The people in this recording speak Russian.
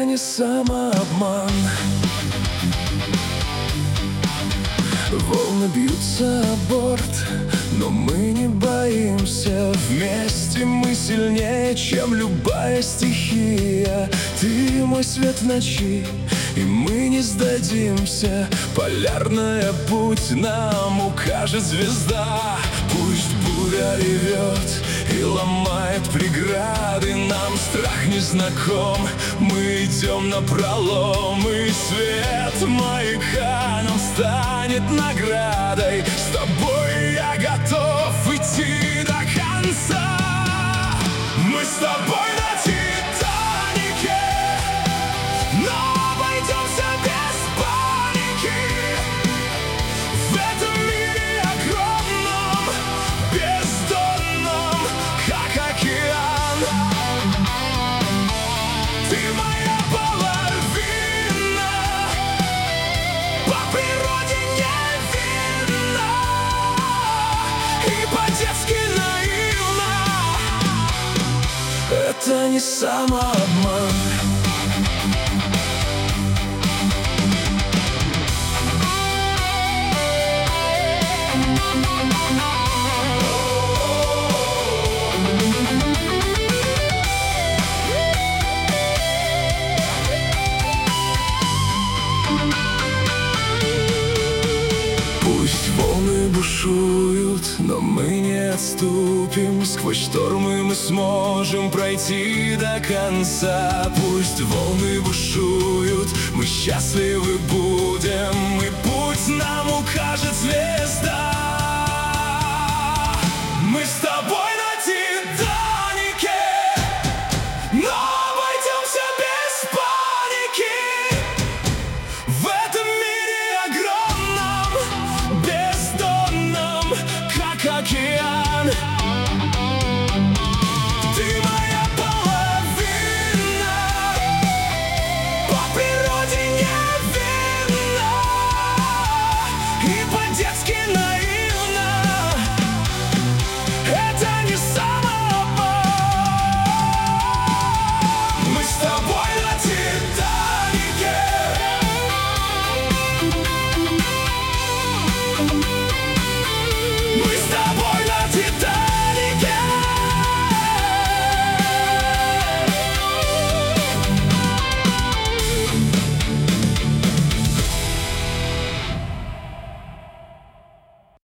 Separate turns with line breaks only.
не самообман. Волны бьются о борт, но мы не боимся. Вместе мы сильнее, чем любая стихия. Ты мой свет в ночи, и мы не сдадимся. Полярная путь нам укажет звезда. Пусть буря ревет и ломает преграды, нам страх не знаком. Мы идем напролом, и свет маяка нам станет наградой. С тобой я готов идти до конца. Мы с тобой на Титанике, но обойдемся без паники. В этом мире огромном, бездонном, как океан. Ты моя половина, по природе невинна и по-детски наивна. Это не самообман. Пусть волны бушуют, но мы не отступим. Сквозь штормы мы сможем пройти до конца. Пусть волны бушуют, мы счастливы будем, и путь нам укажет звезда. Мы с тобой на Титанике, но обойдемся без паники. В этом мире огромном, бездонном, как океан. Ты моя половина, по природе невинна и